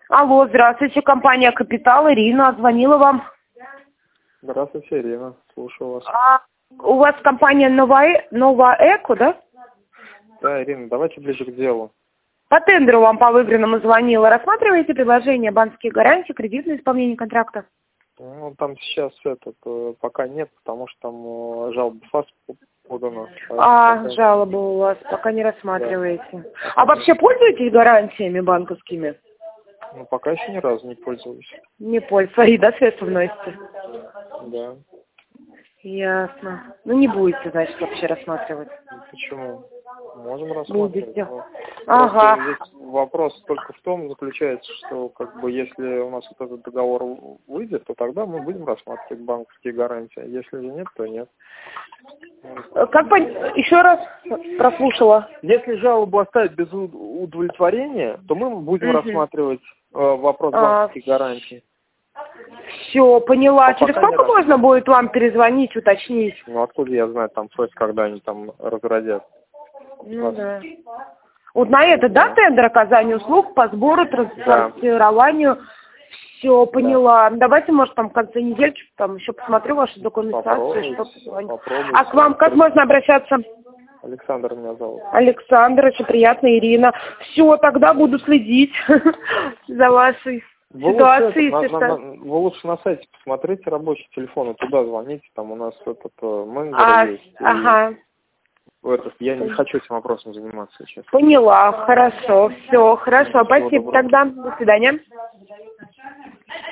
Алло, здравствуйте, компания «Капитал», Ирина, звонила вам. Здравствуйте, Ирина. Слушаю вас. У вас компания «Новаэко», да? Да, Ирина, давайте ближе к делу. По тендеру вам по выигранному звонила. Рассматриваете предложение банковские гарантии, кредитное исполнение контракта? Ну, там сейчас пока нет, потому что там жалоба ФАС подана. Жалоба у вас, пока не рассматриваете. Да. А вообще пользуетесь гарантиями банковскими? Ну, пока еще ни разу не пользовались. Не пользуюсь. Свои, да, средства вносите? Да. Ясно. Ну, не будете, значит, вообще рассматривать. Почему? Можем рассматривать. Будете. Ага. Здесь вопрос только в том заключается, что как бы если у нас вот этот договор выйдет, то тогда мы будем рассматривать банковские гарантии. Если же нет, то нет. Еще раз прослушала. Если жалобу оставить без удовлетворения, то мы будем рассматривать вопрос банковских гарантий. Все, поняла. Через сколько можно будет вам перезвонить, уточнить? Ну, откуда я знаю, там, когда они там разродят? Ну, да. Вот на это, да, тендер оказания услуг по сбору, транспортированию? Все, поняла. Да. Давайте, может, там в конце недельки, там еще посмотрю вашу документацию. Попробуйте. А к вам как можно обращаться? Александр меня зовут. Александр, очень приятно, Ирина. Все, тогда буду следить за вашей ситуацией. Вы лучше на сайте посмотрите рабочий телефон, и туда звоните, там у нас менеджер есть. Ага. Я не хочу этим вопросом заниматься сейчас. Поняла, хорошо, все, хорошо, спасибо тогда, до свидания.